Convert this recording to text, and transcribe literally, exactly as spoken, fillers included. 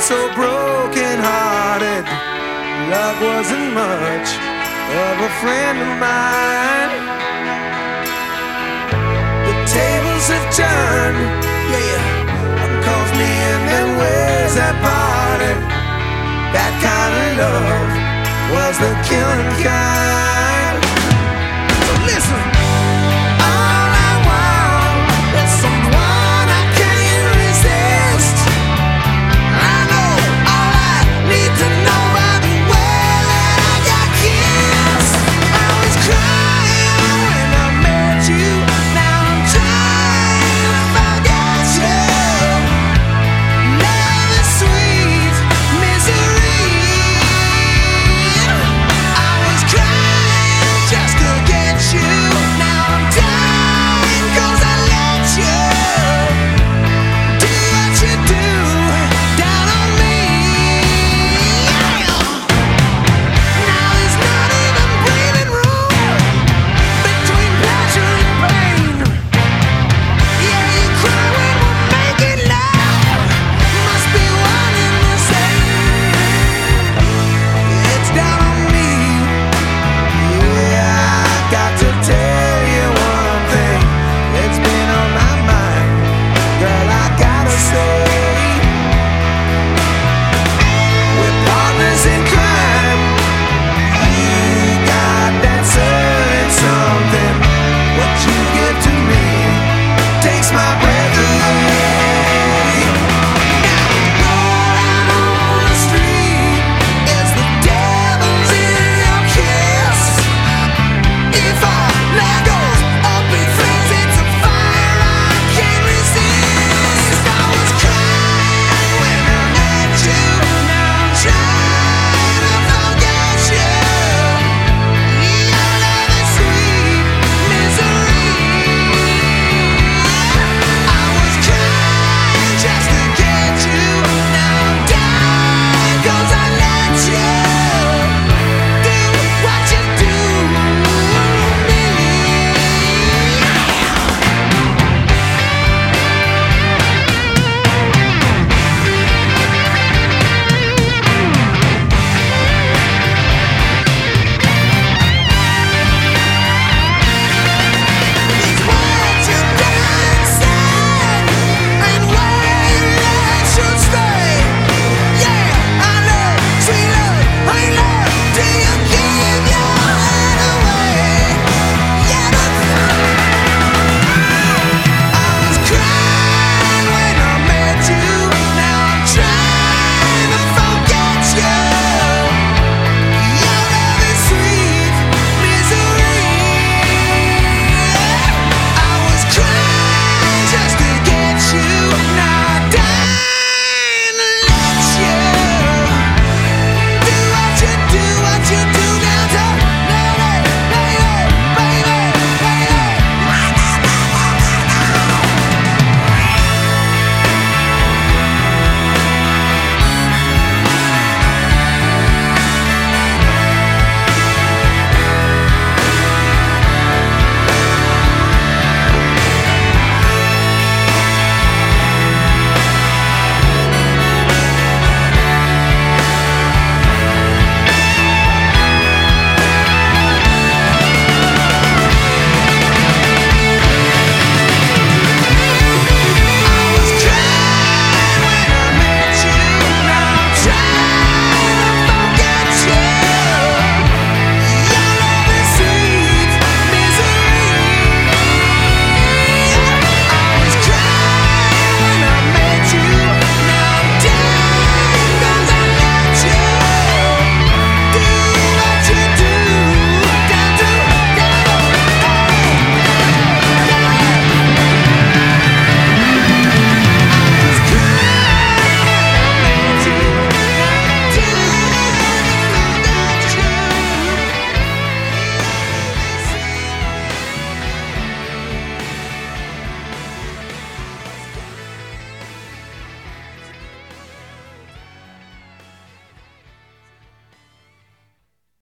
so broken hearted. Love wasn't much of a friend of mine. The tables have turned, yeah. One calls me and then where's that party? That kind of love was the killing kind. So listen, all I want is someone I can't resist. I know all I need to know by the way that I got kissed. I was crying when I met you. Now I'm trying to forget you. Love is sweet misery. I was crying just to get you. Now I'm dying 'cause I let you do what you do down on me. Now there's not even breathing room between pleasure and pain. Yeah, you cry when we're making love. Must be one and the same. It's down on me. Yeah, I got to tell you one thing. It's been on my mind, girl. I gotta say, we're partners in crime. You got that certain something. What you give to me takes my